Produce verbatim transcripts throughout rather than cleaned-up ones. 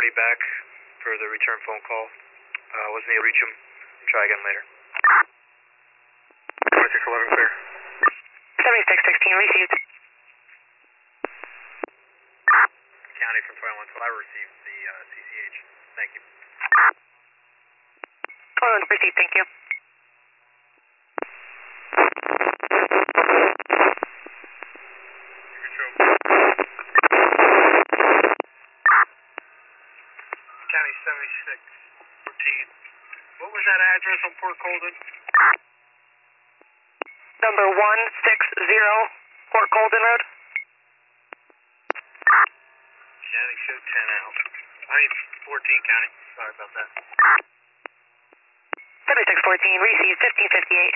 already back for the return phone call. Uh, wasn't able to reach him. Try again later. seventy-six eleven clear. seventy-six sixteen received. County from twenty-one twelve, I received the uh, C C H. Thank you. twenty-one received, thank you. County seventy-six fourteen. What was that address on Port Colden? Number one sixty Port Colden Road. County show ten out. I mean fourteen County. Sorry about that. seventy-six fourteen, received fifteen fifty-eight.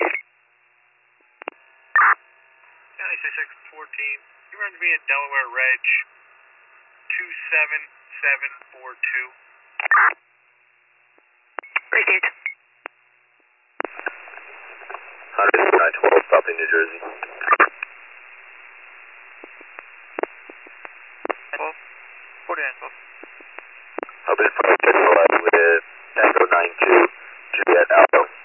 County six fourteen. You run to me in Delaware Reg two seven seven four two. Received. one hundred nine twelve, stopping New Jersey. forty-nine twelve. I've been with Tango nine two, Juliet Alpha.